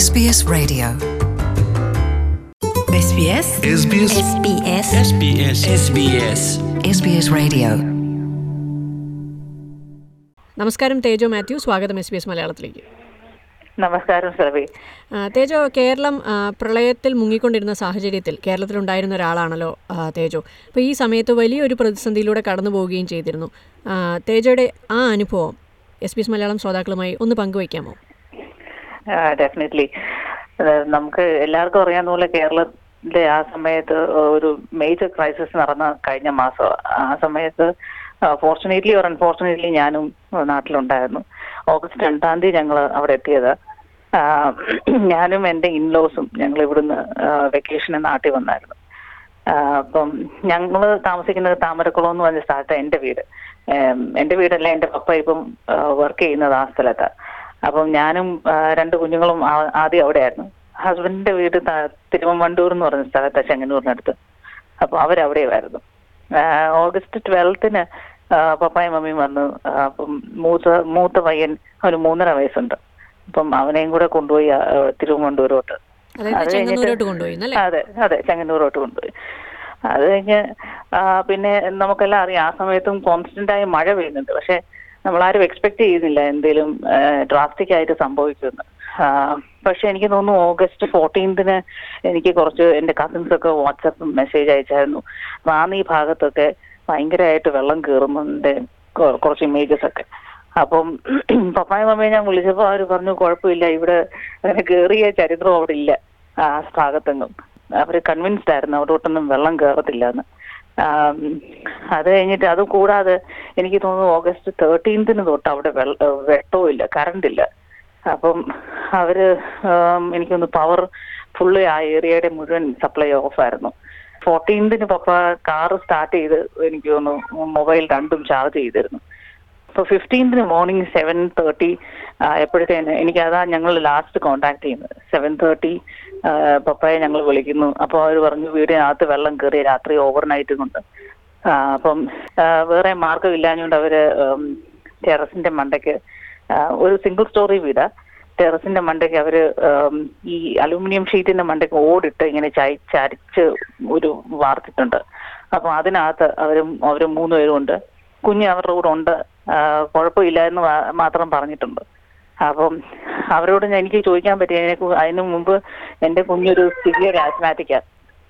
SBS Radio. SBS SBS SBS SBS SBS SBS Radio. നമസ്കാരം തേജോ മാത്യു, സ്വാഗതം SBS മലയാളത്തിലേക്ക്. നമസ്കാരം സവി. തേജോ, കേരളം പ്രളയത്തിൽ മുങ്ങിക്കൊണ്ടിരുന്ന സാഹചര്യത്തിൽ കേരളത്തിലുണ്ടായിരുന്ന ഒരാളാണല്ലോ തേജോ. അപ്പോൾ ഈ സമയത്ത് വലിയൊരു പ്രതിസന്ധിയിലൂടെ കടന്നു പോവുകയും ചെയ്തിരുന്നു. തേജോയുടെ ആ അനുഭവം SBS മലയാളം ശ്രോതാക്കളുമായി ഒന്ന് പങ്കുവയ്ക്കാമോ? ഡെഫിനറ്റ്ലി. നമുക്ക് എല്ലാവർക്കും അറിയാവുന്ന പോലെ കേരളത്തിലെ ആ സമയത്ത് ഒരു മേജർ ക്രൈസിസ് നടന്ന കഴിഞ്ഞ മാസം. ആ സമയത്ത് ഫോർച്ചുനേറ്റ്ലി ഓർ അൺഫോർച്ചുനേറ്റ്ലി ഞാനും നാട്ടിലുണ്ടായിരുന്നു. ഓഗസ്റ്റ് 2 ഞങ്ങൾ അവിടെ എത്തിയത്. ഞാനും എൻ്റെ ഇൻലോസും ഞങ്ങൾ ഇവിടുന്ന് വെക്കേഷന് നാട്ടിൽ വന്നായിരുന്നു. അപ്പം ഞങ്ങൾ താമസിക്കുന്നത് താമരക്കുളം എന്ന് പറഞ്ഞ സ്ഥലത്ത് എൻ്റെ വീട്. എൻ്റെ വീടല്ല, എൻ്റെ പപ്പ ഇപ്പം വർക്ക് ചെയ്യുന്നത് ആ സ്ഥലത്താണ്. അപ്പം ഞാനും 2 കുഞ്ഞുങ്ങളും ആദ്യം അവിടെ ആയിരുന്നു. ഹസ്ബൻഡിന്റെ വീട് തിരുവമ്പണ്ടൂർ എന്ന് പറഞ്ഞ സ്ഥലത്താണ്, ചെങ്ങന്നൂരിനടുത്ത്. അപ്പോൾ അവരവിടെയായിരുന്നു. ഓഗസ്റ്റ് 12 പപ്പായും മമ്മിയും വന്നു. അപ്പം മൂത്ത പയ്യൻ അവന് 3.5 വയസ്സുണ്ട്. അപ്പം അവനെയും കൂടെ കൊണ്ടുപോയി തിരുവമ്പണ്ടൂരോട്ട്. അതെ, ചെങ്ങന്നൂരോട്ട് കൊണ്ടുപോയി. അത് കഴിഞ്ഞ് പിന്നെ നമുക്കെല്ലാം അറിയാം, ആ സമയത്തും കോൺസ്റ്റന്റായി മഴ പെയ്യുന്നുണ്ട്. പക്ഷെ നമ്മളാരും എക്സ്പെക്ട് ചെയ്യുന്നില്ല എന്തെങ്കിലും ഡ്രാസ്റ്റിക് ആയിട്ട് സംഭവിക്കുമെന്ന്. പക്ഷെ എനിക്ക് തോന്നുന്നു ഓഗസ്റ്റ് 14 എനിക്ക് കുറച്ച് എൻ്റെ കസിൻസ് ഒക്കെ വാട്സാപ്പ് മെസ്സേജ് അയച്ചായിരുന്നു. റാന്നി ഭാഗത്തൊക്കെ ഭയങ്കരമായിട്ട് വെള്ളം കയറുന്നതിൻ്റെ കുറച്ച് ഇമേജസ് ഒക്കെ. അപ്പം പപ്പായും മമ്മയും ഞാൻ വിളിച്ചപ്പോൾ അവർ പറഞ്ഞു, കുഴപ്പമില്ല, ഇവിടെ അങ്ങനെ കയറിയ ചരിത്രം അവിടെ ഇല്ല ആ ഭാഗത്തെങ്ങും. അവർ കൺവിൻസ്ഡ് ആയിരുന്നു അവിടോട്ടൊന്നും വെള്ളം കയറത്തില്ല എന്ന്. അത് കഴിഞ്ഞിട്ട് അത് കൂടാതെ എനിക്ക് തോന്നുന്നു ഓഗസ്റ്റ് 13 തൊട്ട് അവിടെ വെട്ടവും ഇല്ല, കറണ്ട് ഇല്ല. അപ്പം അവര് എനിക്കൊന്ന് പവർ ഫുള്ള് ആ ഏരിയയുടെ മുഴുവൻ സപ്ലൈ ഓഫ് ആയിരുന്നു. 14 പപ്പ കാറ് സ്റ്റാർട്ട് ചെയ്ത് എനിക്ക് തോന്നുന്നു മൊബൈൽ 2 ചാർജ് ചെയ്തിരുന്നു. അപ്പോൾ 15 മോർണിംഗ് 7:30 എപ്പോഴത്തേന് എനിക്കതാ ഞങ്ങൾ ലാസ്റ്റ് കോണ്ടാക്ട് ചെയ്യുന്നത്. 7:30 പപ്പയെ ഞങ്ങൾ വിളിക്കുന്നു. അപ്പോൾ അവർ പറഞ്ഞു വീടിനകത്ത് വെള്ളം കയറി രാത്രി ഓവർനൈറ്റ് കൊണ്ട്. അപ്പം വേറെ മാർഗം ഇല്ലാഞ്ഞുകൊണ്ട് അവര് ടെറസിന്റെ മണ്ടയ്ക്ക്, ഒരു സിംഗിൾ സ്റ്റോറി വീടാ, ടെറസിന്റെ മണ്ടയ്ക്ക് അവര് ഈ അലൂമിനിയം ഷീറ്റിന്റെ മണ്ടയ്ക്ക് ഓടിട്ട് ഇങ്ങനെ ചരിച്ച് ഒരു വാർത്തിട്ടുണ്ട്. അപ്പൊ അതിനകത്ത് അവര് 3 പേരും ഉണ്ട്. കുഞ്ഞ് അവരുടെ കൂടെ ഉണ്ട്. കുഴപ്പമില്ല എന്ന് മാത്രം പറഞ്ഞിട്ടുണ്ട്. അപ്പം അവരോട് എനിക്ക് ചോദിക്കാൻ പറ്റി, അതിനു മുമ്പ് എൻ്റെ കുഞ്ഞൊരു സിവിയർ ആസ്മാറ്റിക്കാണ്.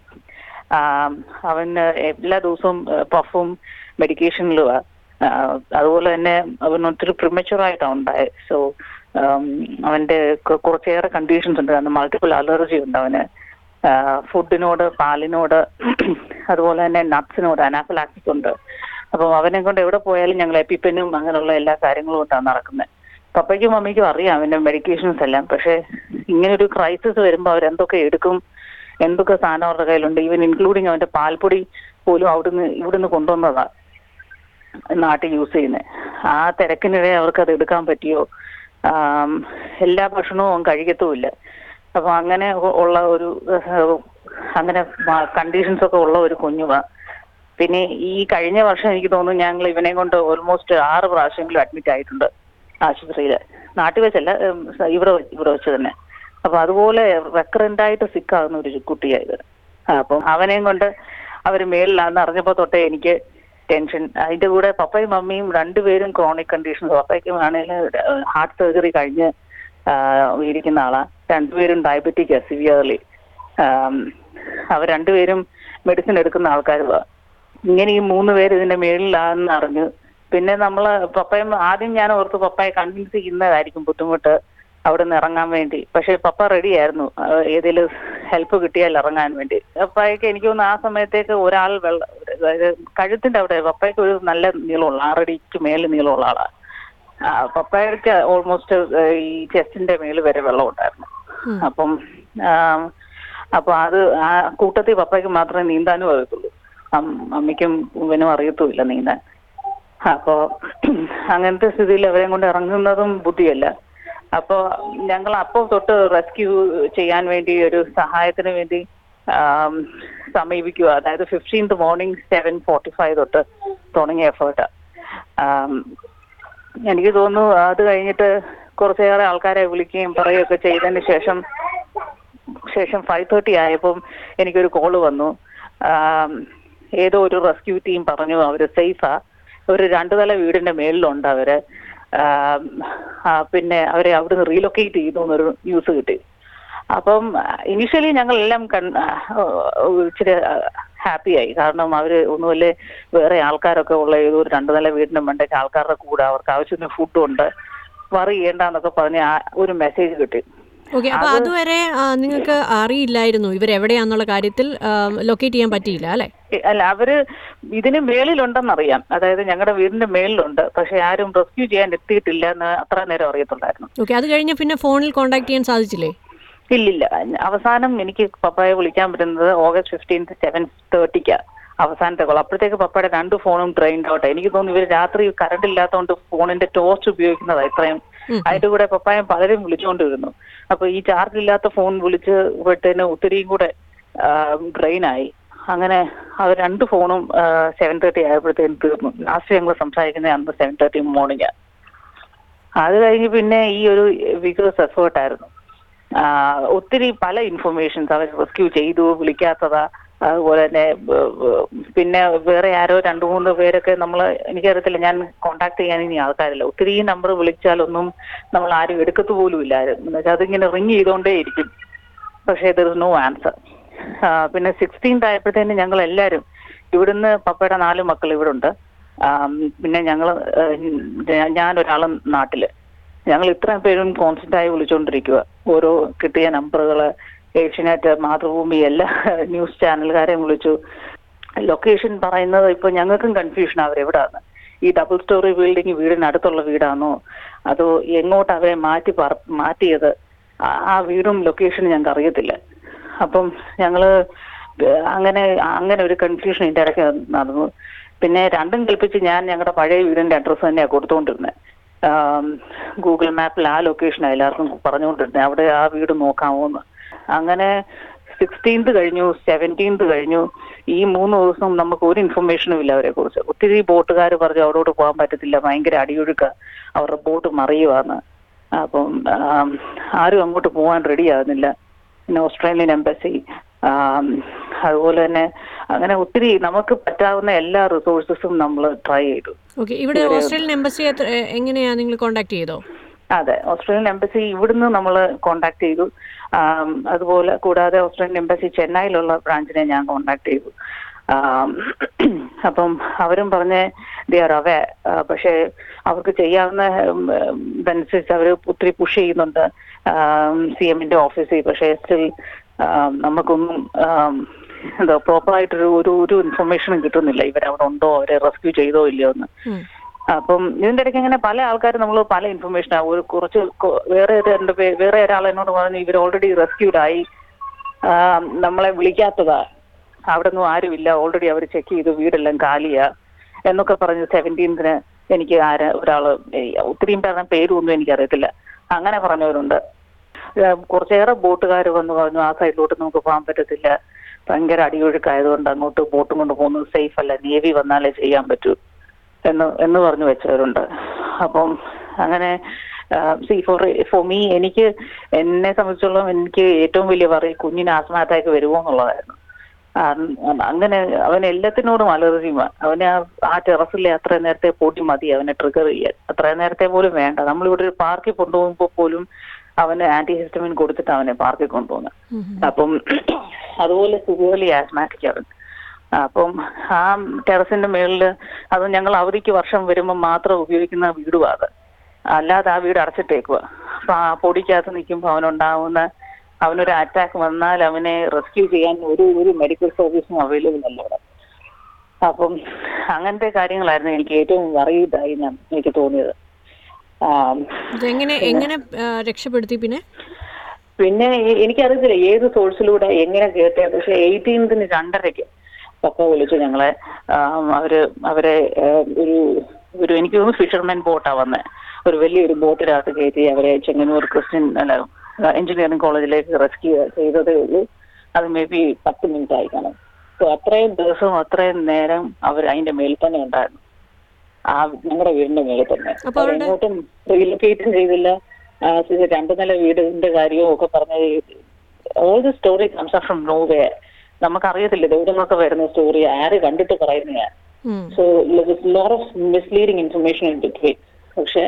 അവന് എല്ലാ ദിവസവും പഫും മെഡിക്കേഷനിലുമാണ്. അതുപോലെ തന്നെ അവൻ ഒത്തിരി പ്രിമച്വറായിട്ടാണ് ഉണ്ടായത്. സോ അവൻ്റെ കുറച്ചേറെ കണ്ടീഷൻസ് ഉണ്ട്. കാരണം മൾട്ടിപ്പിൾ അലർജി ഉണ്ട് അവന്. ഫുഡിനോട്, പാലിനോട്, അതുപോലെ തന്നെ നട്ട്സിനോട് അനാഫിലാക്സിസ് ഉണ്ട്. അപ്പം അവനെ കൊണ്ട് എവിടെ പോയാലും ഞങ്ങൾ എപ്പിപ്പെനും അങ്ങനെയുള്ള എല്ലാ കാര്യങ്ങളും കൊണ്ടാണ് നടക്കുന്നത്. പപ്പയ്ക്കും മമ്മിക്കും അറിയാം അവൻ്റെ മെഡിക്കേഷൻസ് എല്ലാം. പക്ഷെ ഇങ്ങനൊരു ക്രൈസിസ് വരുമ്പോൾ അവരെന്തൊക്കെ എടുക്കും, എന്തൊക്കെ സാധനം അവരുടെ കയ്യിലുണ്ട്, ഈവൻ ഇൻക്ലൂഡിങ് അവൻ്റെ പാൽപ്പൊടി പോലും ഇവിടുന്ന് കൊണ്ടുവന്നതാണ് നാട്ടിൽ യൂസ് ചെയ്യുന്നത്. ആ തിരക്കിനിടെ അവർക്കത് എടുക്കാൻ പറ്റിയോ? എല്ലാ ഭക്ഷണവും അവൻ കഴിക്കത്തുമില്ല. അപ്പൊ അങ്ങനെ ഉള്ള ഒരു അങ്ങനെ കണ്ടീഷൻസ് ഒക്കെ ഉള്ള ഒരു കുഞ്ഞുവാ. പിന്നെ ഈ കഴിഞ്ഞ വർഷം എനിക്ക് തോന്നുന്നു ഞങ്ങൾ ഇവനെ കൊണ്ട് ഓൾമോസ്റ്റ് 6 പ്രാവശ്യമെങ്കിലും അഡ്മിറ്റ് ആയിട്ടുണ്ട് ആശുപത്രിയിൽ. നാട്ടിൽ വെച്ചല്ല, ഇവിടെ വെച്ച് തന്നെ. അപ്പൊ അതുപോലെ റെക്കറൻ്റായിട്ട് സിക്കാകുന്ന ഒരു കുട്ടിയായത്. അപ്പം അവനെയും കൊണ്ട് അവർ മേളിലാന്ന് അറിഞ്ഞപ്പോൾ തൊട്ടേ എനിക്ക് ടെൻഷൻ. അതിന്റെ കൂടെ പപ്പയും മമ്മിയും 2 പേരും ക്രോണിക് കണ്ടീഷൻസ്. പപ്പയ്ക്കും ആണെങ്കിൽ ഹാർട്ട് സർജറി കഴിഞ്ഞ് ഇരിക്കുന്ന ആളാ. 2 പേരും ഡയബറ്റിക്കാ സിവിയർലി. അവർ 2 പേരും മെഡിസിൻ എടുക്കുന്ന ആൾക്കാരുമാണ്. ഇങ്ങനെ ഈ 3 പേര് ഇതിന്റെ മേളിലാന്ന് അറിഞ്ഞു. പിന്നെ പപ്പയും ആദ്യം ഞാൻ ഓർത്ത് പപ്പയെ കൺവിൻസ് ചെയ്യുന്നതായിരിക്കും ബുദ്ധിമുട്ട് അവിടെ നിന്ന് ഇറങ്ങാൻ വേണ്ടി. പക്ഷെ പപ്പ റെഡി ആയിരുന്നു ഏതെങ്കിലും ഹെൽപ്പ് കിട്ടിയാൽ ഇറങ്ങാൻ വേണ്ടി. പപ്പയ്ക്ക് എനിക്ക് തോന്നുന്നു ആ സമയത്തേക്ക് ഒരാൾ അതായത് കഴുത്തിന്റെ അവിടെ പപ്പയ്ക്ക് ഒരു നല്ല നീളമുള്ള 6 അടിക്ക് മേളിൽ നീളമുള്ള ആളാണ്. പപ്പയ്ക്ക് ഓൾമോസ്റ്റ് ഈ ചെസ്റ്റിന്റെ മേളിൽ വരെ വെള്ളം ഉണ്ടായിരുന്നു. അപ്പൊ അത് ആ കൂട്ടത്തിൽ പപ്പയ്ക്ക് മാത്രമേ നീന്താനും അറിയത്തുള്ളൂ. അമ്മയ്ക്കും ഇവനും അറിയത്തുമില്ല നീന്താൻ. അപ്പോ അങ്ങനത്തെ സ്ഥിതിയിൽ അവരെ കൊണ്ട് ഇറങ്ങുന്നതും ബുദ്ധിയല്ല. അപ്പോൾ ഞങ്ങൾ അപ്പോൾ തൊട്ട് റെസ്ക്യൂ ചെയ്യാൻ വേണ്ടി ഒരു സഹായത്തിന് വേണ്ടി സമീപിക്കുക. അതായത് 15 മോർണിംഗ് 7:45 തൊട്ട് തുടങ്ങിയ എഫേർട്ട്. എനിക്ക് തോന്നുന്നു അത് കഴിഞ്ഞിട്ട് കുറച്ചേറെ ആൾക്കാരെ വിളിക്കുകയും പറയുകയൊക്കെ ചെയ്തതിന് ശേഷം 5:30 ആയപ്പം എനിക്കൊരു കോള് വന്നു. ഏതോ ഒരു റെസ്ക്യൂ ടീം പറഞ്ഞു അവര് സേഫാ, ഒരു 2 നില വീടിന്റെ മേളിലുണ്ട് അവര്, പിന്നെ അവരെ അവിടുന്ന് റീലൊക്കേറ്റ് ചെയ്തു എന്നൊരു ന്യൂസ് കിട്ടി. അപ്പം ഇനീഷ്യലി ഞങ്ങളെല്ലാം ഇച്ചിരി ഹാപ്പിയായി. കാരണം അവര് ഒന്നുമല്ലേ വേറെ ആൾക്കാരൊക്കെ ഉള്ള ഏതോ ഒരു 2 നില വീടിന്റെ മണ്ടയ്ക്ക് ആൾക്കാരുടെ കൂടെ അവർക്ക് ആവശ്യത്തിന് ഫുഡും ഉണ്ട്, വറി ചെയ്യേണ്ടെന്നൊക്കെ പറഞ്ഞ് ഒരു മെസ്സേജ് കിട്ടി. ഓക്കെ, അപ്പൊ അതുവരെ നിങ്ങൾക്ക് അറിയില്ലായിരുന്നു ഇവരെവിടെയാന്നുള്ള കാര്യത്തിൽ? ലൊക്കേറ്റ് ചെയ്യാൻ പറ്റിയില്ല അല്ലെ? അല്ല, അവര് ഇതിന് മേളിലുണ്ടെന്നറിയാം, അതായത് ഞങ്ങളുടെ വീടിന്റെ മേളിലുണ്ട്, പക്ഷെ ആരും റെസ്ക്യൂ ചെയ്യാൻ എത്തിയിട്ടില്ല എന്ന് അത്ര നേരം അറിയത്തുള്ളായിരുന്നു. ഓക്കെ, അത് കഴിഞ്ഞ് പിന്നെ ഫോണിൽ കോൺടാക്ട് ചെയ്യാൻ സാധിച്ചില്ലേ? ഇല്ലില്ല. അവസാനം എനിക്ക് പപ്പായെ വിളിക്കാൻ പറ്റുന്നത് August 15th 7:30 അവസാനത്തെ കോൾ. അപ്പോഴത്തേക്ക് പപ്പയുടെ 2 ഫോണും ഡ്രെയിൻഡ് ഔട്ട്. എനിക്ക് തോന്നുന്നു ഇവര് രാത്രി കറണ്ട് ഇല്ലാത്തതുകൊണ്ട് ഫോണിന്റെ ടോർച്ച് ഉപയോഗിക്കുന്നതാ ഇത്രയും. അതിന്റെ കൂടെ പപ്പായം പലരും വിളിച്ചുകൊണ്ടിരുന്നു. അപ്പൊ ഈ ചാർജ് ഇല്ലാത്ത ഫോൺ വിളിച്ച് വിട്ടതിന് ഒത്തിരിയും കൂടെ ഡ്രെയിനായി. അങ്ങനെ അവർ 2 ഫോണും 7:30 ആയപ്പോഴത്തേക്കും തീർന്നു. ലാസ്റ്റ് ഞങ്ങൾ സംസാരിക്കുന്നത് അന്ന് 7:30 മോർണിംഗ്. അത് കഴിഞ്ഞ് പിന്നെ ഈ ഒരു വിഗ്രസ് എഫേർട്ടായിരുന്നു. ഒത്തിരി പല ഇൻഫർമേഷൻസ് അവർ റെസ്ക്യൂ ചെയ്തു, വിളിക്കാത്തതാ. അതുപോലെ തന്നെ പിന്നെ വേറെ ആരോ 2-3 പേരൊക്കെ എനിക്കറിയത്തില്ല, ഞാൻ കോണ്ടാക്ട് ചെയ്യാൻ ഇനി ആൾക്കാരില്ല. ഒത്തിരി നമ്പർ വിളിച്ചാലൊന്നും നമ്മൾ ആരും എടുക്കത്തു പോലും ഇല്ലായിരുന്നു. എന്നുവെച്ചാൽ അതിങ്ങനെ റിങ് ചെയ്തോണ്ടേ ഇരിക്കും, പക്ഷേ ദർ ഇസ് നോ ആൻസർ. പിന്നെ 16th ആയപ്പോഴത്തേന് ഞങ്ങൾ എല്ലാവരും ഇവിടുന്ന്, പപ്പയുടെ 4 മക്കൾ ഇവിടെ ഉണ്ട്, പിന്നെ ഞാനൊരാളും നാട്ടില്, ഞങ്ങൾ ഇത്രയും പേരും കോൺസ്റ്റന്റ് ആയി വിളിച്ചുകൊണ്ടിരിക്കുക. ഓരോ കിട്ടിയ നമ്പറുകള്, ഏഷ്യനെറ്റ്, മാതൃഭൂമി, എല്ലാ ന്യൂസ് ചാനലുകാരെയും വിളിച്ചു. ലൊക്കേഷൻ പറയുന്നത് ഇപ്പൊ ഞങ്ങൾക്കും കൺഫ്യൂഷൻ അവരെവിടാന്ന്. ഈ 2 സ്റ്റോറി ബിൽഡിംഗ് വീടിനടുത്തുള്ള വീടാണോ അതോ എങ്ങോട്ട് അവരെ മാറ്റിയത്, ആ വീടും ലൊക്കേഷനും ഞങ്ങൾക്ക് അറിയത്തില്ല. അപ്പം ഞങ്ങള് അങ്ങനെ ഒരു കൺഫ്യൂഷൻ ഇതിന്റെ ഇടയ്ക്ക് നടന്നു. പിന്നെ രണ്ടും കൽപ്പിച്ച് ഞാൻ ഞങ്ങളുടെ പഴയ വീടിന്റെ അഡ്രസ്സ് തന്നെയാണ് കൊടുത്തുകൊണ്ടിരുന്നത്. ഗൂഗിൾ മാപ്പിൽ ആ ലൊക്കേഷൻ എല്ലാവർക്കും പറഞ്ഞുകൊണ്ടിരുന്നത്, അവിടെ ആ വീട് നോക്കാമോ എന്ന്. അങ്ങനെ 16th കഴിഞ്ഞു, 17th കഴിഞ്ഞു. ഈ 3 ദിവസം നമുക്ക് ഒരു ഇൻഫർമേഷനും ഇല്ല അവരെ കുറിച്ച്. ഒത്തിരി ബോട്ടുകാർ പറഞ്ഞു അവരോട് പോകാൻ പറ്റത്തില്ല, ഭയങ്കര അടിയൊഴുക്ക, അവരുടെ ബോട്ട് മറിയുവാന്ന്. അപ്പം ആരും അങ്ങോട്ട് പോകാൻ റെഡി ആകുന്നില്ല. പിന്നെ ഓസ്ട്രേലിയൻ എംബസി, അതുപോലെ തന്നെ അങ്ങനെ ഒത്തിരി നമുക്ക് പറ്റാവുന്ന എല്ലാ റിസോഴ്സസും നമ്മൾ ട്രൈ ചെയ്തു. ഇവിടെ ഓസ്ട്രേലിയൻ എംബസി എങ്ങനെയാ നിങ്ങൾ കോണ്ടാക്ട് ചെയ്തോ? അതെ, ഓസ്ട്രേലിയൻ എംബസി ഇവിടുന്ന് നമ്മൾ കോണ്ടാക്ട് ചെയ്തു. അതുപോലെ കൂടാതെ ഓസ്ട്രേലിയൻ എംബസി ചെന്നൈയിലുള്ള ബ്രാഞ്ചിനെ ഞാൻ കോണ്ടാക്ട് ചെയ്തു. അപ്പം അവരും പറഞ്ഞ് ദേ ആർ അവേ, പക്ഷെ അവർക്ക് ചെയ്യാവുന്ന ബെനിഫിറ്റ്സ് അവർ ഒത്തിരി പുഷ് ചെയ്യുന്നുണ്ട് CMന്റെ ഓഫീസിൽ. പക്ഷേ സ്റ്റിൽ നമുക്കൊന്നും എന്താ പ്രോപ്പറായിട്ടൊരു ഒരു ഇൻഫർമേഷനും കിട്ടുന്നില്ല, ഇവരവിടെ ഉണ്ടോ, അവരെ റെസ്ക്യൂ ചെയ്തോ ഇല്ലയോ എന്ന്. അപ്പം ഇതിന്റെ ഇടയ്ക്ക് ഇങ്ങനെ പല ആൾക്കാർ നമ്മൾ പല ഇൻഫർമേഷൻ കുറച്ച് വേറെ ഒരാൾ എന്നോട് പറഞ്ഞു ഇവർ ഓൾറെഡി റെസ്ക്യൂഡായി, നമ്മളെ വിളിക്കാത്തതാ, അവിടെ ഒന്നും ആരുമില്ല, ഓൾറെഡി അവർ ചെക്ക് ചെയ്തു, വീടെല്ലാം കാലിയാ എന്നൊക്കെ പറഞ്ഞ് 17th എനിക്ക് ഒരാള്, ഒത്തിരിയും പേരൊന്നും എനിക്കറിയത്തില്ല, അങ്ങനെ പറഞ്ഞവരുണ്ട്. കുറച്ചേറെ ബോട്ടുകാർ വന്ന് പറഞ്ഞു ആ സൈഡിലോട്ട് നമുക്ക് പോകാൻ പറ്റത്തില്ല, ഭയങ്കര അടിയൊഴുക്കായതുകൊണ്ട് അങ്ങോട്ട് ബോട്ടും കൊണ്ട് പോകുന്നത് സേഫ് അല്ല, നേവി വന്നാലേ ചെയ്യാൻ പറ്റൂ എന്ന് പറഞ്ഞു വെച്ചവരുണ്ട്. അപ്പം അങ്ങനെ ഫോർ മീ, എന്നെ സംബന്ധിച്ചോളം എനിക്ക് ഏറ്റവും വലിയ കുഞ്ഞിന് ആസ്മ അറ്റാക്ക് വരുമോ എന്നുള്ളതായിരുന്നു. അങ്ങനെ അവൻ എല്ലാത്തിനോടും അലർജിയുമാണ്. അവന് ആ ടെറസിലെ അത്ര നേരത്തെ പൊടി മതി അവനെ ട്രിഗർ ചെയ്യാൻ, അത്ര നേരത്തെ പോലും വേണ്ട. നമ്മളിവിടെ ഒരു പാർക്കിൽ കൊണ്ടുപോകുമ്പോൾ പോലും അവന് ആന്റിഹിസ്റ്റമിൻ കൊടുത്തിട്ട് അവനെ പാർക്കിൽ കൊണ്ടുപോകുന്നത്. അപ്പം അതുപോലെ സിവിയർലി ആസ്മാറ്റിക് അവൻ. അപ്പം ആ ടെറസിന്റെ മേളില് അത് ഞങ്ങൾ അവധിക്ക് വർഷം വരുമ്പോൾ മാത്രം ഉപയോഗിക്കുന്ന വീടുവാ അത്, അല്ലാതെ ആ വീട് അടച്ചിട്ടേക്കുക. അപ്പൊ ആ പൊടിക്കകത്ത് നിൽക്കുമ്പോൾ അവനൊരു അറ്റാക്ക് വന്നാൽ അവനെ റെസ്ക്യൂ ചെയ്യാൻ ഒരു മെഡിക്കൽ സർവീസും അവൈലബിൾ അല്ല അവിടെ. അപ്പം അങ്ങനത്തെ കാര്യങ്ങളായിരുന്നു എനിക്ക് ഏറ്റവും വറീഡായി എനിക്ക് തോന്നിയത്. എങ്ങനെ രക്ഷപ്പെടുത്തി? പിന്നെ എനിക്കറിയത്തില്ല ഏത് സോഴ്സിലൂടെ എങ്ങനെ കേട്ടേ, പക്ഷെ 18th 2:30 പപ്പ വിളിച്ചു ഞങ്ങളെ. അവരെ ഒരു എനിക്ക് തോന്നുന്നു ഫിഷർമാൻ ബോട്ടാ വന്നത്, ഒരു വലിയൊരു ബോട്ടിനകത്ത് കയറ്റി അവരെ ചെങ്ങന്നൂർ എഞ്ചിനീയറിംഗ് കോളേജിലേക്ക് റെസ്ക്യൂ ചെയ്തതേ ഉള്ളൂ. അത് മേ ബി 10 മിനിറ്റ് ആയി കാണും. സോ അത്രയും ദിവസം അത്രയും നേരം അവർ അതിന്റെ മേളിൽ തന്നെ ഉണ്ടായിരുന്നു, ആ ഞങ്ങളുടെ വീടിന്റെ മേളിൽ തന്നെ. എങ്ങോട്ടും റീലൊക്കേറ്റും ചെയ്തില്ല, രണ്ടു നില വീടിന്റെ കാര്യവും ഒക്കെ പറഞ്ഞ all the story comes from no way. നമുക്കറിയത്തില്ല ഇത് എവിടെ നിന്നൊക്കെ വരുന്ന സ്റ്റോറി, ആര് കണ്ടിട്ട് പറയുന്നതാ. So lot of misleading information in between. പക്ഷെ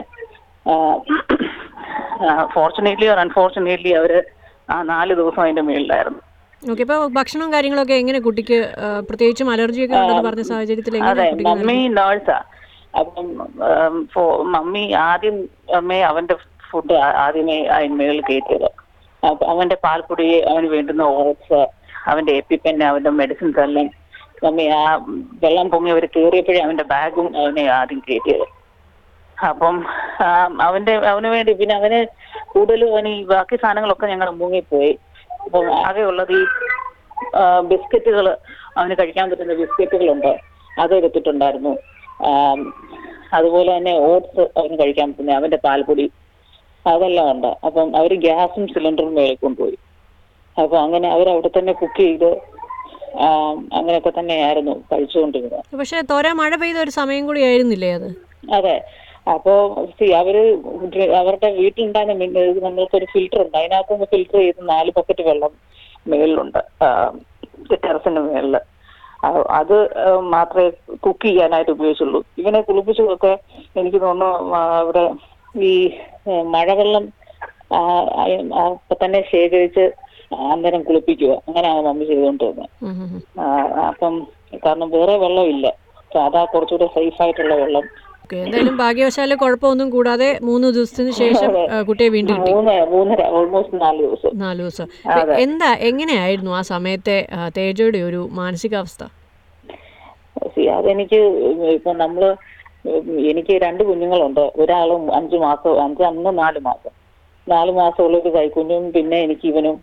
ഫോർച്ചുനേറ്റ്ലി ഓർ അൺഫോർച്ചുനേറ്റ്ലി അവര് ആ 4 ദിവസം അതിന്റെ മേളിലായിരുന്നു. ഇപ്പൊ ഭക്ഷണവും കാര്യങ്ങളൊക്കെ എങ്ങനെ കുട്ടിക്ക്, പ്രത്യേകിച്ചും അലർജിയൊക്കെ ഉണ്ടെന്ന് പറഞ്ഞ സാഹചര്യത്തിൽ? അതെ, മമ്മി നേഴ്സാ. അപ്പം മമ്മി അമ്മയെ അവന്റെ ഫുഡ് ആദ്യമേ അതിന് മേളിൽ കയറ്റിയത്. അപ്പൊ അവന്റെ പാൽപ്പൊടി, അവന് വേണ്ടുന്ന ഓട്സ്, അവന്റെ എപ്പിപ്പെൻ, അവന്റെ മെഡിസിൻസ് എല്ലാം മമ്മി ആ വെള്ളം പൊങ്ങി അവർ കയറിയപ്പോഴേ അവന്റെ ബാഗും അവനെ ആദ്യം കയറ്റിയത്. അപ്പം അവന് വേണ്ടി പിന്നെ അവന് കൂടുതലും അവന് ഈ ബാക്കി സാധനങ്ങളൊക്കെ ഞങ്ങൾ മുങ്ങിപ്പോയി. അപ്പം ആകെ ഉള്ളത് ഈ ബിസ്ക്കറ്റുകൾ, അവന് കഴിക്കാൻ പറ്റുന്ന ബിസ്ക്കറ്റുകളുണ്ട്, അത് എടുത്തിട്ടുണ്ടായിരുന്നു. അതുപോലെ തന്നെ ഓട്സ് അവന് കഴിക്കാൻ പറ്റുന്ന, അവന്റെ പാൽപ്പൊടി, അതെല്ലാം ഉണ്ട്. അപ്പം അവര് ഗ്യാസും സിലിണ്ടറും മേളിൽ കൊണ്ടുപോയി. അപ്പൊ അങ്ങനെ അവരവിടെ തന്നെ കുക്ക് ചെയ്ത് അങ്ങനെയൊക്കെ തന്നെയായിരുന്നു കഴിച്ചുകൊണ്ടിരുന്നത്. പക്ഷെ തോരാ മഴ പെയ്ത ഒരു സമയം കൂടി ആയിരുന്നില്ലേ അത്? അതെ. അപ്പോ അവരുടെ വീട്ടിലുണ്ടായിരുന്ന നമ്മൾക്കൊരു ഫിൽറ്റർ ഉണ്ട്, അതിനകത്തുനിന്ന് ഫിൽറ്റർ ചെയ്ത് 4 ബക്കറ്റ് വെള്ളം മേളിലുണ്ട് ടെറസിന്റെ മേളില്. അത് മാത്രമേ കുക്ക് ചെയ്യാനായിട്ട് ഉപയോഗിച്ചുള്ളൂ. ഇവനെ കുളിപ്പിച്ചതൊക്കെ എനിക്ക് തോന്നുന്നു അവിടെ ഈ മഴവെള്ളം അപ്പൊ തന്നെ ശേഖരിച്ച് അന്നേരം കുളിപ്പിക്കുക, അങ്ങനെയാണ് മമ്മി ചെയ്തുകൊണ്ടിരുന്നത്. അപ്പം കാരണം വേറെ വെള്ളമില്ല, അതാ കുറച്ചുകൂടെ സേഫ് ആയിട്ടുള്ള വെള്ളം. എന്തായാലും ഭാഗ്യവശാല് കുഴപ്പമൊന്നും കൂടാതെ 3 ദിവസത്തിന് ശേഷം കുട്ടിയെ വീണ്ടും ഓൾമോസ്റ്റ് 4 ദിവസം. എങ്ങനെയായിരുന്നു ആ സമയത്തെ തേജയുടെ ഒരു മാനസികാവസ്ഥ? അതെനിക്ക് ഇപ്പൊ എനിക്ക് 2 കുഞ്ഞുങ്ങളുണ്ട്. ഒരാളും 5 മാസം, അന്ന് 4 മാസമുള്ള ഒരു കൈക്കുഞ്ഞും, പിന്നെ എനിക്ക് ഇവനും.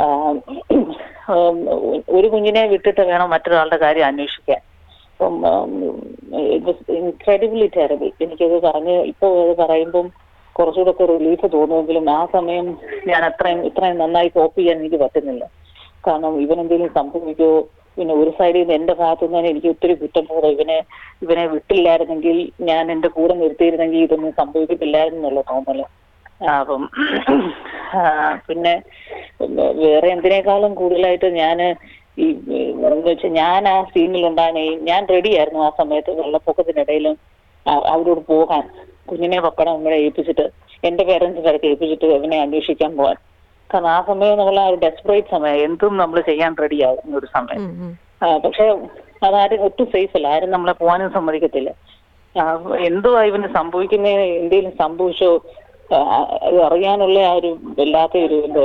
ഒരു കുഞ്ഞിനെ വിട്ടിട്ട് വേണം മറ്റൊരാളുടെ കാര്യം അന്വേഷിക്കാൻ. അപ്പം ഇൻക്രെഡിബിളി ടെറബിൾ. എനിക്കത് ഇപ്പോൾ അത് പറയുമ്പം കുറച്ചുകൂടെ ഒക്കെ റിലീഫ് തോന്നുമെങ്കിലും ആ സമയം ഞാൻ ഇത്രയും നന്നായി കോപ്പ് ചെയ്യാൻ എനിക്ക് പറ്റുന്നില്ല. കാരണം ഇവനെന്തെങ്കിലും സംഭവിക്കുമോ, പിന്നെ ഒരു സൈഡിൽ നിന്ന് എന്റെ ഭാഗത്തു നിന്ന് എനിക്ക് ഒത്തിരി കുറ്റബോധം. ഇവനെ വിട്ടില്ലായിരുന്നെങ്കിൽ, ഞാൻ എന്റെ കൂടെ നിർത്തിയിരുന്നെങ്കിൽ ഇതൊന്നും സംഭവിക്കത്തില്ലായിരുന്നു എന്നുള്ള തോന്നല്. അപ്പം പിന്നെ വേറെ എന്തിനേക്കാളും കൂടുതലായിട്ട് ഞാൻ ആ സീനിലുണ്ടാകുകയും ഞാൻ റെഡിയായിരുന്നു ആ സമയത്ത് വെള്ളപ്പൊക്കത്തിനിടയിലും അവരോട് പോകാൻ, കുഞ്ഞിനെ പപ്പടം നമ്മളെ ഏൽപ്പിച്ചിട്ട്, എന്റെ പേരൻസിന്റെ അടുത്ത് ഏൽപ്പിച്ചിട്ട് അവനെ അന്വേഷിക്കാൻ പോകാൻ. കാരണം ആ സമയം നമ്മളെ ഒരു ഡെസ്പറേറ്റ് സമയം, എന്തും നമ്മൾ ചെയ്യാൻ റെഡിയാകുന്ന ഒരു സമയം. പക്ഷെ അതാരും ഒട്ടും സേഫ് അല്ല, ആരും നമ്മളെ പോകാനും സമ്മതിക്കത്തില്ല. എന്തുവാ ഇവന് സംഭവിക്കുന്നതിന്, എന്തെങ്കിലും സംഭവിച്ചോ അത് അറിയാനുള്ള ആ ഒരു വല്ലാത്ത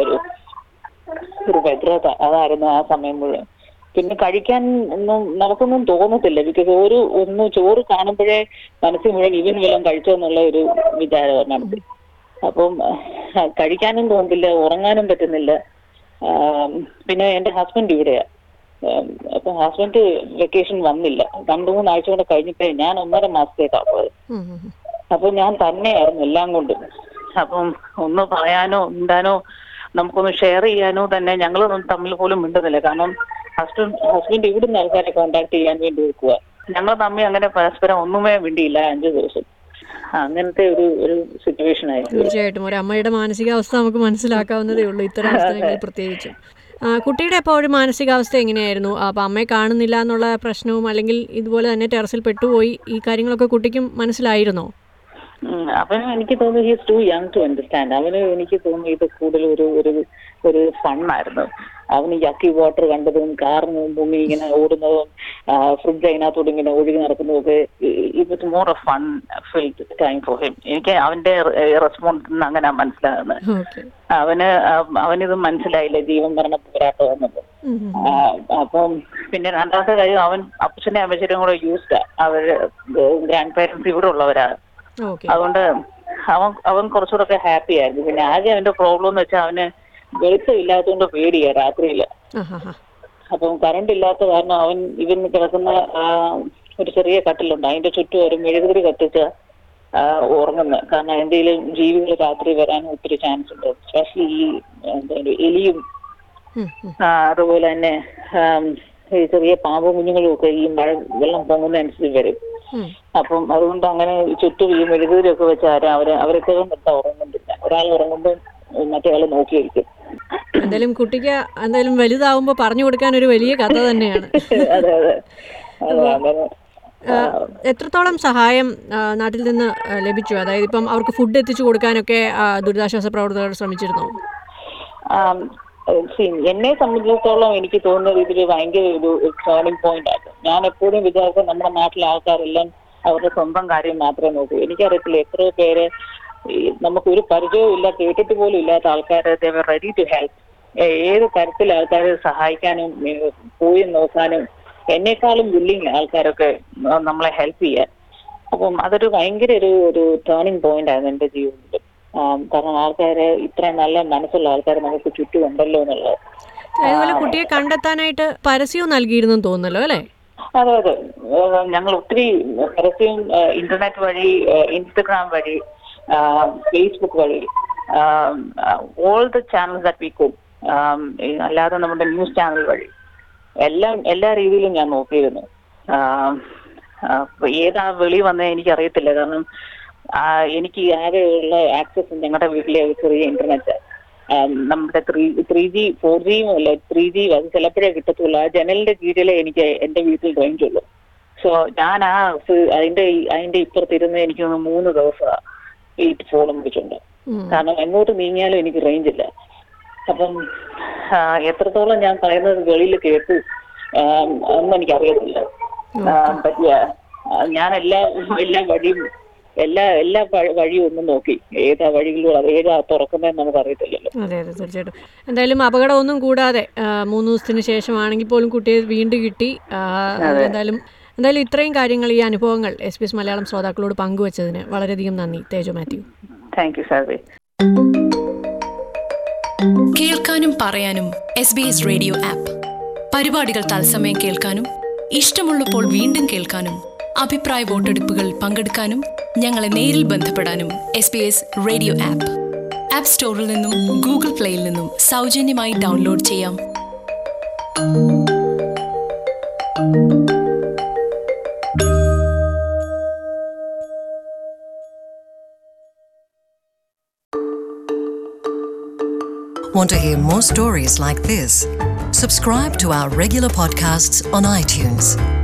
ഒരു വ്യഗ്രത അതായിരുന്നു ആ സമയം മുഴുവൻ. പിന്നെ കഴിക്കാൻ നമുക്കൊന്നും തോന്നത്തില്ല. ബിക്കോസ് ചോറ് കാണുമ്പോഴേ മനസ്സിൽ മുഴുവൻ ഇവൻ വല്ലതും കഴിച്ചോ എന്നുള്ള ഒരു വിചാരമാണ് മനസ്സിൽ. അപ്പം കഴിക്കാനും തോന്നുന്നില്ല, ഉറങ്ങാനും പറ്റുന്നില്ല. പിന്നെ എന്റെ ഹസ്ബൻഡ് ഇവിടെയാ. അപ്പൊ ഹസ്ബൻഡ് വെക്കേഷൻ വന്നില്ല. 2-3 ആഴ്ച കൂടെ കഴിഞ്ഞിട്ടേ, ഞാൻ 1.5 മാസത്തേക്കാണ് പോയത്. അപ്പൊ ഞാൻ തന്നെയായിരുന്നു എല്ലാം കൊണ്ടും. അപ്പം ഒന്ന് പറയാനോ മിണ്ടാനോ നമുക്കൊന്ന് ഷെയർ ചെയ്യാനോ തന്നെ ഞങ്ങൾ തമ്മിൽ പോലും മിണ്ടുന്നില്ല. കാരണം ഹസ്ബൻഡ് ഇവിടുന്ന് ആൾക്കാരെ കോണ്ടാക്ട് ചെയ്യാൻ വേണ്ടി വെക്കുക. ഞങ്ങൾ തമ്മിൽ അങ്ങനെ പരസ്പരം ഒന്നുമേ വേണ്ടിയില്ല 5 ദിവസം. അങ്ങനത്തെ ഒരു സിറ്റുവേഷൻ ആയിരുന്നു. തീർച്ചയായിട്ടും ഒരു അമ്മയുടെ മാനസികാവസ്ഥ നമുക്ക് മനസ്സിലാക്കാവുന്നതേ ഉള്ളൂ ഇത്തരം അവസ്ഥകളിൽ പ്രത്യേകിച്ചും. കുട്ടിയുടെ അപ്പോൾ ഒരു മാനസികാവസ്ഥ എങ്ങനെയായിരുന്നു? അപ്പം അമ്മയെ കാണുന്നില്ല എന്നുള്ള പ്രശ്നവും, അല്ലെങ്കിൽ ഇതുപോലെ തന്നെ ടെറസിൽ പെട്ടുപോയി, ഈ കാര്യങ്ങളൊക്കെ കുട്ടിക്കും മനസ്സിലായിരുന്നോ? അവന് എനിക്ക് തോന്നുന്നു he is too young to understand. അവന് എനിക്ക് തോന്നുന്നു ഇത് കൂടുതൽ ഒരു ഫണ്ണായിരുന്നു. അവന് യക്കി വാട്ടർ കണ്ടതും കാറിന് മുങ്ങി ഇങ്ങനെ ഓടുന്നതും ഫ്രിഡ്ജ് അതിനകത്തോട് ഇങ്ങനെ ഒഴുകി നടക്കുന്നതൊക്കെ it was more a fun filled time for him. എനിക്ക് അവന്റെ റെസ്പോൺസ് അങ്ങനെ മനസ്സിലാകുന്നത്. അവനിത് മനസ്സിലായില്ല, ജീവൻ മരണ പോരാട്ടം എന്നത്. അപ്പം പിന്നെ രണ്ടാമത്തെ കാര്യം, അവൻ അപ്പച്ചനെ അമ്മച്ചനും കൂടെ യൂസ്ഡ്. അവര് ഗ്രാൻഡ് പേരൻസ് ഇവിടെ ഉള്ളവരാണ്. അതുകൊണ്ട് അവൻ കുറച്ചുകൂടെ ഒക്കെ ഹാപ്പി ആയിരുന്നു. പിന്നെ ആകെ അവന്റെ പ്രോബ്ലം എന്ന് വെച്ചാൽ അവന് വെളിച്ചമില്ലാത്തതുകൊണ്ട് പേടിയാ രാത്രിയില്. അപ്പം കറണ്ട് ഇല്ലാത്ത കാരണം ഇവൻ കിടക്കുന്ന ഒരു ചെറിയ കട്ടിലുണ്ട്, അതിന്റെ ചുറ്റും ഒരു മെഴുകുതിരി കത്തിച്ച് ഉറങ്ങുന്നത്. കാരണം എന്തെങ്കിലും ജീവികൾ രാത്രി വരാൻ ഒത്തിരി ചാൻസ് ഉണ്ട്. എസ്പെഷ്യലി ഈ എലിയും അതുപോലെ തന്നെ ഈ ചെറിയ പാമ്പ് കുഞ്ഞുങ്ങളും ഒക്കെ ഈ മഴ വെള്ളം പൊങ്ങുന്നതനുസരിച്ച് വരും. അപ്പം അതുകൊണ്ട് അങ്ങനെ ചുറ്റും ഈ മെഴുകുതിരിയൊക്കെ വെച്ച് അവരൊക്കെ നിർത്താൻ ഉറങ്ങുന്നില്ല. ഒരാൾ ഉറങ്ങുമ്പോൾ മറ്റേ ആൾ നോക്കിയിരിക്കും. എന്തായാലും കുട്ടിക്ക് എന്തായാലും വലുതാവുമ്പോൾ പറഞ്ഞു കൊടുക്കാൻ ഒരു വലിയ കഥ തന്നെയാണ്. അതെ അതെ അതെ. എത്രത്തോളം സഹായം നാട്ടിൽ നിന്ന് ലഭിച്ചു? അതായത് ഇപ്പം അവർക്ക് ഫുഡ് എത്തിച്ചു കൊടുക്കാനൊക്കെ ദുരിതാശ്വാസ പ്രവർത്തകർ ശ്രമിച്ചിരുന്നോ? എന്നെ സംബന്ധിച്ചിടത്തോളം എനിക്ക് തോന്നുന്നത് ഇതിൽ ഭയങ്കര ഒരു ടേണിംഗ് പോയിന്റ് ആയിരുന്നു. ഞാൻ എപ്പോഴും വിചാരിച്ച നമ്മുടെ നാട്ടിലെ ആൾക്കാരെല്ലാം അവരുടെ സ്വന്തം കാര്യം മാത്രമേ നോക്കൂ. എനിക്കറിയത്തില്ല എത്രയോ പേര് നമുക്കൊരു പരിചയവും ഇല്ല, കേട്ടിട്ട് പോലും ഇല്ലാത്ത ആൾക്കാർ they were ready to help. ഏത് തരത്തിൽ ആൾക്കാരെ സഹായിക്കാനും പോയി നോക്കാനും എന്നെക്കാളും വില്ലിങ് ആൾക്കാരൊക്കെ നമ്മളെ ഹെൽപ്പ് ചെയ്യാൻ. അപ്പം അതൊരു ഭയങ്കര ഒരു ടേണിംഗ് പോയിന്റ് ആയിരുന്നു എൻ്റെ ജീവിതത്തിൽ. കാരണം ആൾക്കാര് ഇത്രയും നല്ല മനസ്സുള്ള ആൾക്കാർ നമുക്ക് ചുറ്റും ഉണ്ടല്ലോ എന്നുള്ളത്. അതുപോലെ കുട്ടിയെ കണ്ടെത്താനായിട്ട് പരസ്യവും നൽകിയിരുന്നു തോന്നുന്നല്ലോ അല്ലേ? അതെ അതെ, ഞങ്ങൾ ഒത്തിരി പരസ്യം ഇന്റർനെറ്റ് വഴി, ഇൻസ്റ്റഗ്രാം വഴി, ഫേസ്ബുക്ക് വഴി, all the channels that we could, അല്ലാതെ നമ്മുടെ ന്യൂസ് ചാനൽ വഴി എല്ലാ രീതിയിലും ഞാൻ നോക്കിയിരുന്നു. ഏതാ വെളി വന്നേ എനിക്കറിയത്തില്ല. കാരണം എനിക്ക് ആകെയുള്ള ആക്സസ് ഞങ്ങളുടെ വീട്ടിലെ ചെറിയ ഇന്റർനെറ്റ്, നമ്മുടെ 3G 4Gയും അല്ല 3G അത് ചിലപ്പോഴേ കിട്ടത്തുള്ളൂ. ആ ജനലിന്റെ കീഴിലെ എനിക്ക് എന്റെ വീട്ടിൽ റേഞ്ച് ഉള്ളൂ. സോ ഞാൻ അതിന്റെ ഇപ്പുറത്തിരുന്ന് എനിക്കൊന്ന് 3 ദിവസം ഈ ഫോണും വെച്ചിട്ടുണ്ട്. കാരണം എങ്ങോട്ട് നീങ്ങിയാലും എനിക്ക് റേഞ്ച് ഇല്ല. അപ്പം എത്രത്തോളം ഞാൻ പറയുന്നത് വെളിയിൽ കേട്ടു ഒന്നും എനിക്കറിയത്തില്ല. ഞാൻ എല്ലാ വഴിയും എല്ലാ വഴിയും ഒന്നും നോക്കി, ഏതാ വഴികളിലൂടെ ഏതാ തുറക്കുന്നതെന്ന് നമുക്ക് അറിയത്തില്ലല്ലോ. അതെ അതെ, തീർച്ചയായിട്ടും. എന്തായാലും അപകടമൊന്നും കൂടാതെ 3 ദിവസത്തിന് ശേഷമാണെങ്കിൽ പോലും കുട്ടിയെ വീണ്ടും കിട്ടി. എന്തായാലും ഇത്രയും കാര്യങ്ങൾ, ഈ അനുഭവങ്ങൾ SBS മലയാളം ശ്രോതാക്കളോട് പങ്കുവച്ചതിന് വളരെയധികം നന്ദി തേജോ മാത്യു. താങ്ക് യു സാർവേ. കേൾക്കാനും പറയാനും SBS റേഡിയോ ആപ്പ്. പരിപാടികൾ തത്സമയം കേൾക്കാനും ഇഷ്ടമുള്ളപ്പോൾ വീണ്ടും കേൾക്കാനും അഭിപ്രായ വോട്ടെടുപ്പുകൾ പങ്കെടുക്കാനും ഞങ്ങളെ നേരിൽ ബന്ധപ്പെടാനും SBS റേഡിയോ ആപ്പ് സ്റ്റോറിൽ നിന്നും ഗൂഗിൾ പ്ലേയിൽ നിന്നും സൗജന്യമായി ഡൗൺലോഡ് ചെയ്യാം. Want to hear more stories like this? Subscribe to our regular podcasts on iTunes.